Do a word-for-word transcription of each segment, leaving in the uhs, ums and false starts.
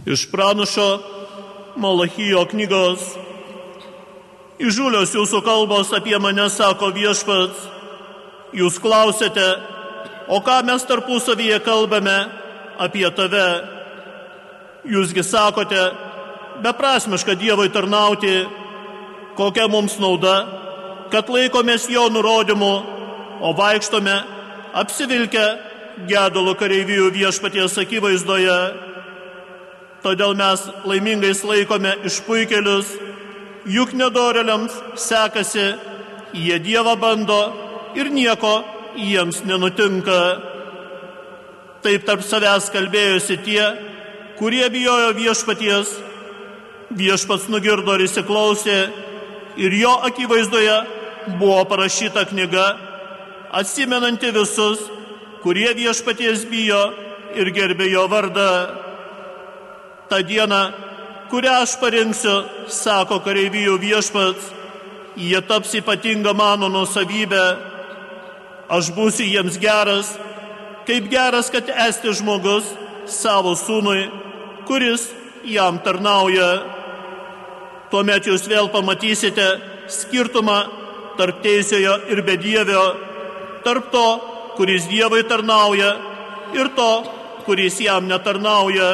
Iš pranašo Malachijo knygos. Įžūlios jūsų kalbos apie mane, sako Viešpats. Jūs klausėte, o ką mes tarpusavyje kalbame apie tave? Jūsgi sakote, beprasmiška Dievui tarnauti, kokia mums nauda, kad laikomės jo nurodymų, o vaikštome apsivilkę gedulo kareivijų Viešpaties akivaizdoje. Todėl mes laimingais laikome išpuikėlius, juk nedorėliams sekasi, jie Dievą bando ir nieko jiems nenutinka. Taip tarp savęs kalbėjosi tie, kurie bijojo Viešpaties. Viešpats nugirdo ir įsiklausė, ir jo akivaizdoje buvo parašyta knyga, atsimenanti visus, kurie Viešpaties bijo ir gerbė jo vardą. Ta diena, kurią aš parinksiu, sako kareivijų Viešpats, jie taps ypatinga mano nuosavybė. Aš būsiu jiems geras, kaip geras, kad esti žmogus savo sūnui, kuris jam tarnauja. Tuomet jūs vėl pamatysite skirtumą tarp teisiojo ir bedievio, tarp to, kuris Dievui tarnauja, ir to, kuris jam netarnauja.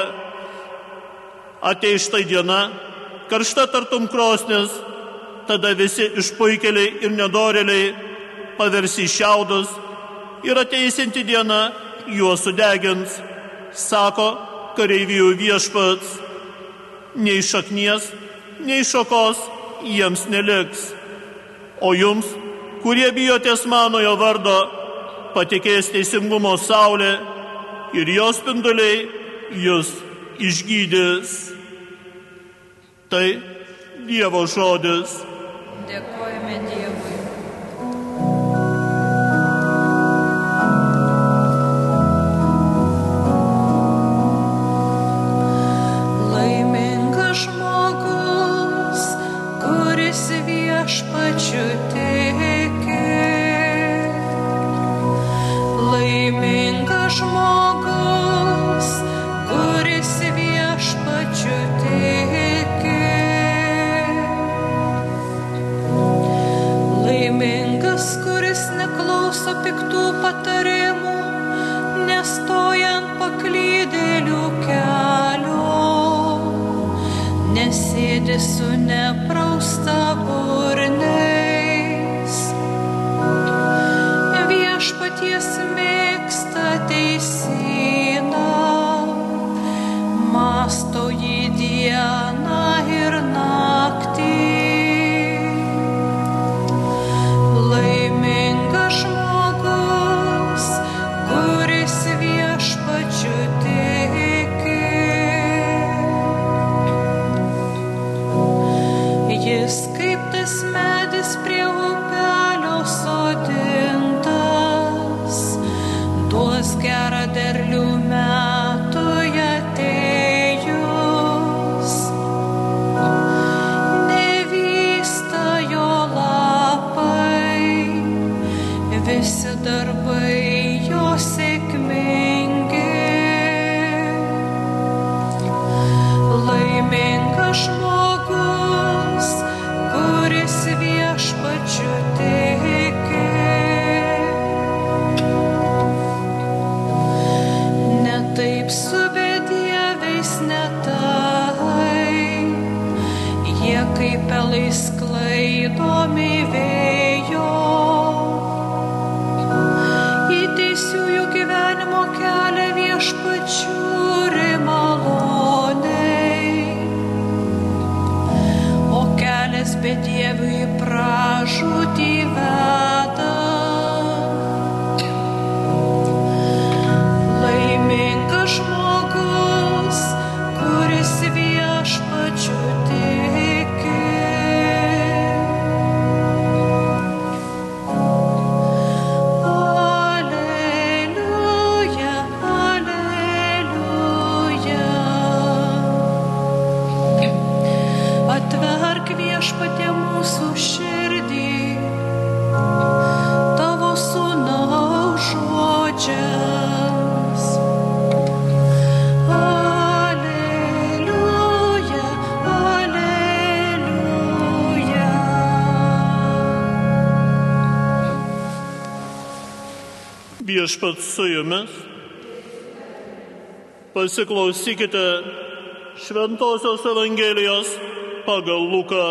Ateis štai diena, karšta tartum krosnis, tada visi išpuikėliai ir nedorėliai paversi šiaudus ir ateisinti diena juos sudegins, sako kareivijų Viešpats. Nei šaknies, nei šakos jiems neliks. O jums, kurie bijotės manojo vardo, patikės teisingumo saulė ir jos spinduliai jūs išgydys. Tai Dievo žodis. Dėkojame Dievui. Laimingas žmogus, kuris Viešpačiu tiki. Laimingas žmogus, kuris Viešpačiu tiki. Laimingas, kuris neklauso piktų patarimų, nestoja ant paklydėlių kelio, nesėdi su neprausta burniais. Viešpaties mėgsta teisyną, mąsto jį dieną ir naktį. Laimingas žmogus, kuris Viešpačiu tiki. Jis kaip tas medis prie upelio sodintas, duos gerą derlių metui atėjus. Nevysta jo lapai, visi darbai jo sėkmingi. Laimingas žmogus, kuris Viešpačiu tiki. Ne taip su bedieviais, ne taip, jie kaip pelai sklaidomi vėjo. Į teisiųjų gyvenimo kelią Viešpats žiūri maloniai, o kelias bedieviui į pražūtį veda. Laimingas žmogus, kuris Viešpačiu tiki. Aleliuja, aleliuja. Viešpats su jumis. Pasiklausykite Šventosios Evangelijos pagal Luką.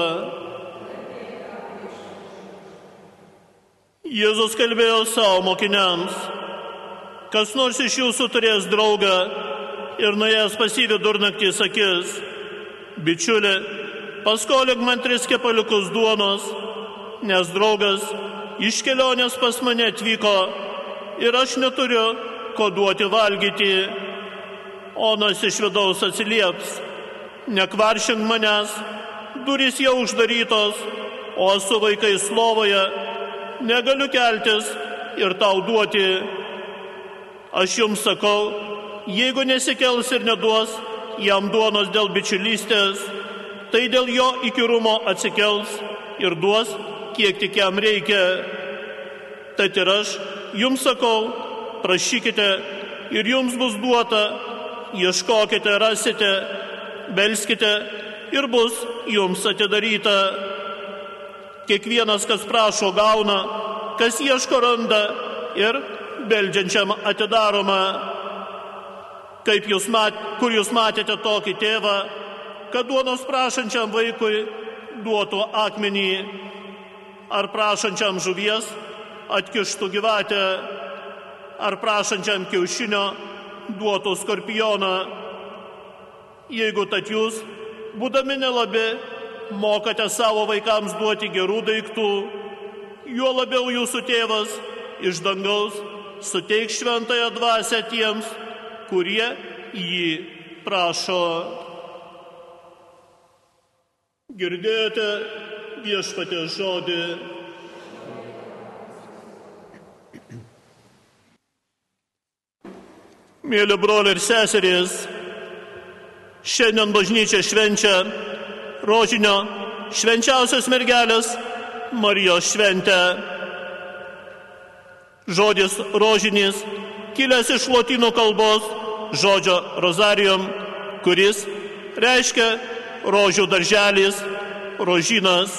Jėzus kalbėjo savo mokiniams: kas nors iš jūsų turės draugą ir nuėjęs pas jį vidurnaktį sakys: bičiuli, paskolink man tris kepaliukus duonos, nes draugas iš kelionės pas mane atvyko ir aš neturiu ko duoti valgyti. Onas iš vidaus atsilieps: nekvaršink manęs, durys jau uždarytos, o su vaikais lovoje, negaliu keltis ir tau duoti. Aš jums sakau, jeigu nesikels ir neduos jam duonos dėl bičiulystės, tai dėl jo įkyrumo atsikels ir duos, kiek tik jam reikia. Tad ir aš jums sakau, prašykite ir jums bus duota, ieškokite, rasite, belskite ir bus jums atidaryta. Kiekvienas, kas prašo, gauna, kas ieško, randa ir beldžiančiam atidaroma. Kaip jūs mat, kur jūs matėte tokį tėvą, kad duonos prašančiam vaikui duotų akmenį, ar prašančiam žuvies atkištų gyvatę, ar prašančiam kiaušinio duotų skorpioną. Jeigu tad jūs, būdami nelabi, mokate savo vaikams duoti gerų daiktų, juo labiau jūsų tėvas iš dangaus suteiks šventąją dvasią tiems, kurie jį prašo. Girdėjote Viešpaties žodį. Mėly broliai ir seserys, šiandien bažnyčia švenčia rožinio švenčiausios mergelės Marijos šventę. Žodis rožinis kilęs iš lotynų kalbos žodžio rozarium, kuris reiškia rožių darželis, rožynas.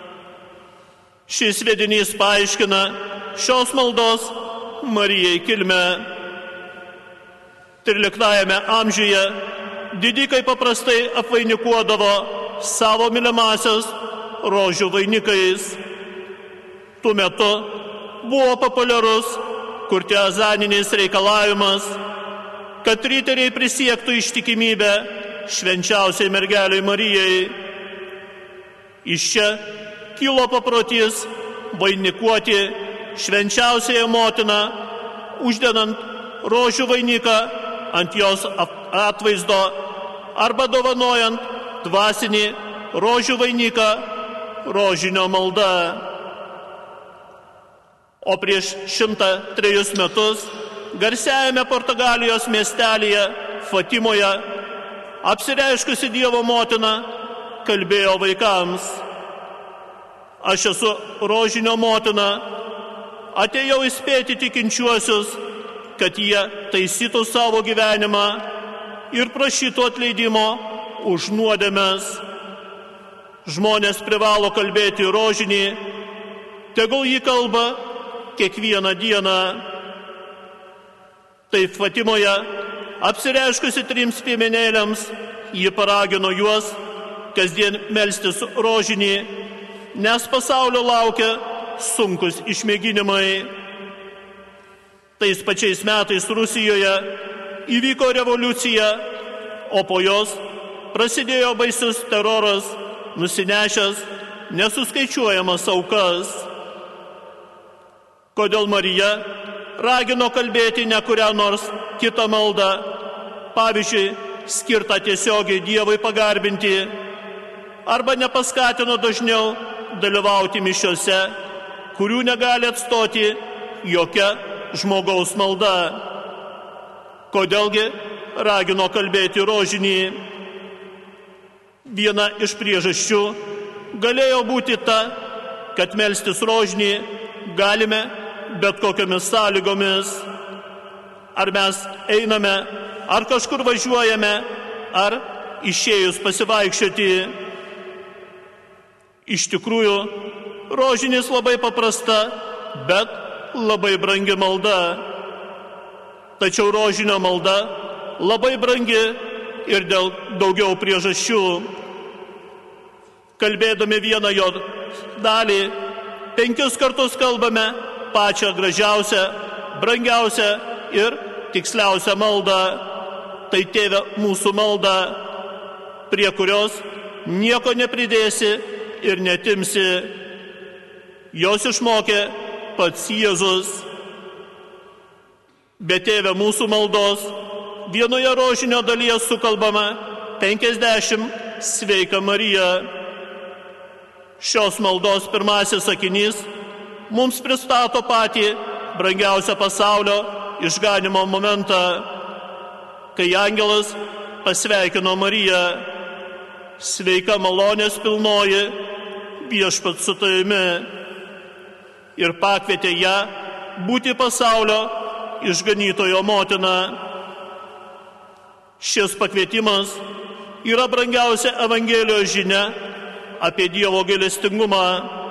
Šis vedinys paaiškina šios maldos Marijai kilmę. tryliktajame amžiuje didikai paprastai apvainikuodavo savo mylimasias rožių vainikais. Tuo metu buvo populiarus kurtiazaninis reikalavimas, kad riteriai prisiektų ištikimybę švenčiausiai mergeliai Marijai. Iš čia kilo paprotys vainikuoti švenčiausiąją motiną, uždedant rožių vainiką ant jos atvaizdo arba dovanojant dvasinį rožių vainiką rožinio malda. O prieš šimtą trejus metus garsiajame Portugalijos miestelėje Fatimoje apsireiškusi Dievo motina kalbėjo vaikams: aš esu rožinio motina, atėjau įspėti tikinčiuosius, kad jie taisytų savo gyvenimą ir prašytų atleidimo už nuodėmes. Žmonės privalo kalbėti rožinį, tegul jį kalba kiekvieną dieną. Taip Fatimoje, apsireiškusi trims piemenėliams, ji paragino juos kasdien melstis rožinį, nes pasaulio laukia sunkus išmėginimai. Tais pačiais metais Rusijoje įvyko revoliucija, o po jos prasidėjo baisus teroras, nusinešęs nesuskaičiuojamas aukas. Kodėl Marija ragino kalbėti ne kurią nors kitą maldą, pavyzdžiui, skirtą tiesiogiai Dievui pagarbinti, arba nepaskatino dažniau dalyvauti mišiose, kurių negali atstoti jokia žmogaus malda? Kodėlgi ragino kalbėti rožinį? Viena iš priežasčių galėjo būti ta, kad melstis rožinį galime bet kokiamis sąlygomis. Ar mes einame, ar kažkur važiuojame, ar išėjus pasivaikščioti. Iš tikrųjų, rožinis labai paprasta, bet labai brangi malda. Tačiau rožinio malda labai brangi ir dėl daugiau priežasčių. Kalbėdami vieną jo dalį, penkis kartus kalbame pačią gražiausią, brangiausią ir tiksliausią maldą. Tai Tėve mūsų malda, prie kurios nieko nepridėsi ir netimsi. Jos išmokė pats Jėzus. Bet Tėve mūsų maldos vienoje rožinio dalyje sukalbama penkiasdešimt Sveika Marija. Šios maldos pirmasis sakinys mums pristato patį brangiausią pasaulio išganimo momentą, kai angelas pasveikino Mariją: sveika malonės pilnoji, viešpats su tavimi, ir pakvietė ją būti pasaulio išganytojo motina. Šis pakvietimas yra brangiausia Evangelijos žinia apie Dievo gailestingumą.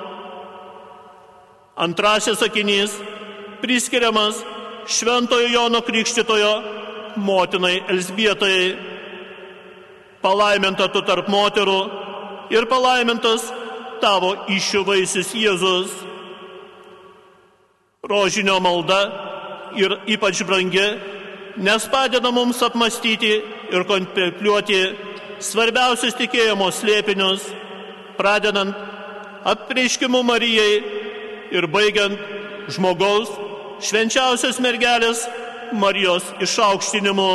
Antrasis sakinys priskiriamas Šventojo Jono Krikštytojo motinai Elzbietai: palaiminta tu tarp moterų ir palaimintas tavo įsčių vaisius Jėzus. Rožinio malda yra ypač brangi, nes padeda mums apmastyti ir kontempliuoti svarbiausius tikėjimo slėpinius, pradedant apreiškimu Marijai ir baigiant žmogaus švenčiausios mergelės Marijos išaukštinimu.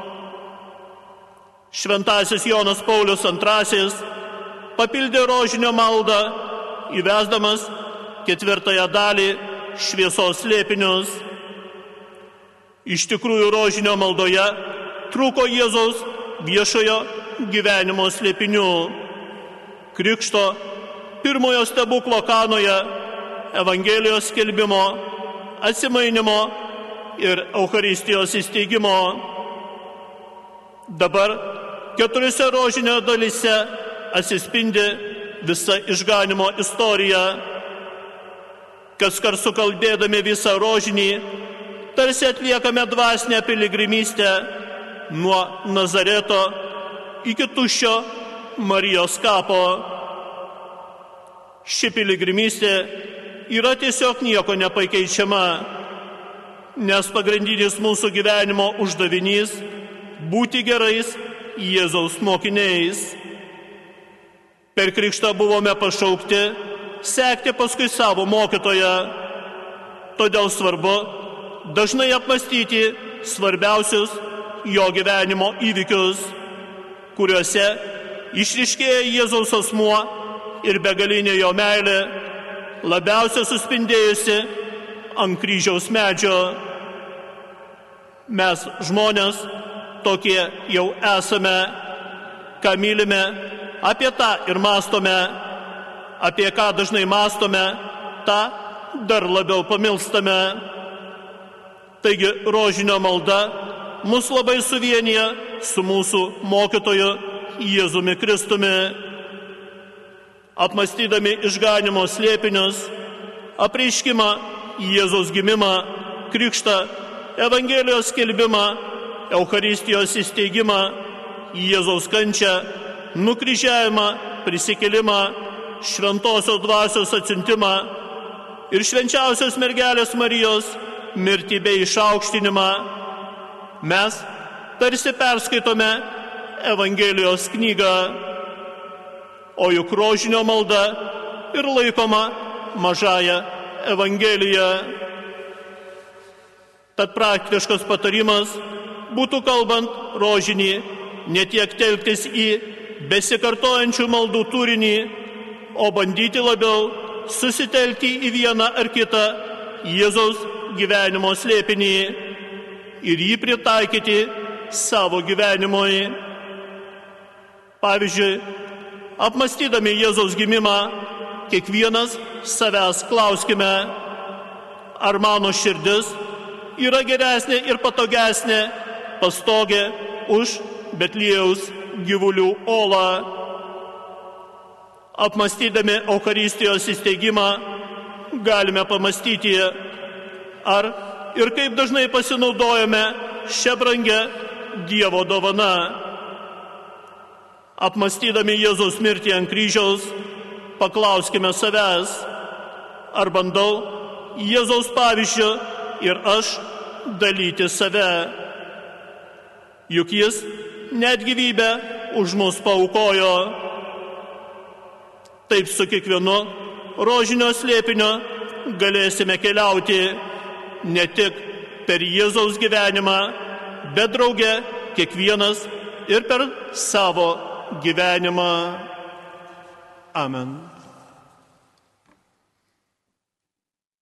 Šventasis Jonas Paulius antrasis papildė rožinio maldą, įvesdamas ketvirtąją dalį šviesos slėpinius. Iš tikrųjų, rožinio maldoje trūko Jėzaus viešojo gyvenimo slėpinių: krikšto, pirmojo stebuklo Kanoje, Evangelijos skelbimo, atsimainimo ir Eucharistijos įsteigimo. Dabar keturiose rožinio dalyse atsispindi visa išganimo istorija. Kaskart sukalbėdami visą rožinį, tarsi atliekame dvasinę piligrimystę nuo Nazareto iki tuščio Marijos kapo. Ši piligrimystė yra tiesiog nieko nepakeičiama, nes pagrindinis mūsų gyvenimo uždavinys – būti gerais Jėzaus mokiniais. Per krikštą buvome pašaukti sekti paskui savo mokytoją. Todėl svarbu dažnai apmastyti svarbiausius jo gyvenimo įvykius, kuriuose išryškėja Jėzaus asmuo ir begalinė jo meilė, labiausiai suspindėjusi ant kryžiaus medžio. Mes žmonės tokie jau esame, ką mylime, apie tą ir mąstome, apie ką dažnai mąstome, tą dar labiau pamilstame. Taigi rožinio malda mus labai suvienyje su mūsų mokytoju Jėzumi Kristumi. Apmastydami išganimo slėpinius, apreiškimą, Jėzaus gimimą, krikštą, Evangelijos skelbimą, Eucharistijos įsteigimą, Jėzaus kančią, nukryžiavimą, prisikėlimą, šventosios dvasios atsiuntimą ir švenčiausios mergelės Marijos mirtį bei išaukštinimą, mes tarsi perskaitome Evangelijos knygą, o juk rožinio malda ir laikoma mažąja Evangelija. Tad praktiškas patarimas būtų, kalbant rožinį, ne tiek telktis į besikartojančių maldų turinį, o bandyti labiau susitelkti į vieną ar kitą Jėzaus gyvenimo slėpinį ir jį pritaikyti savo gyvenimui. Pavyzdžiui, apmastydami Jėzaus gimimą, kiekvienas savęs klauskime, ar mano širdis yra geresnė ir patogesnė pastogė už Betliejaus gyvulių olą. Apmastydami Eucharistijos įsteigimą galime pamastyti, ar ir kaip dažnai pasinaudojame šią brangę Dievo dovaną. Apmąstydami Jėzaus mirtį ant kryžiaus, paklauskime savęs, ar bandau Jėzaus pavyzdžiu ir aš dalyti save. Juk jis net gyvybę už mus paaukojo. Taip su kiekvienu rožinio slėpiniu galėsime keliauti ne tik per Jėzaus gyvenimą, bet drauge kiekvienas ir per savo gyvenimą. Amen.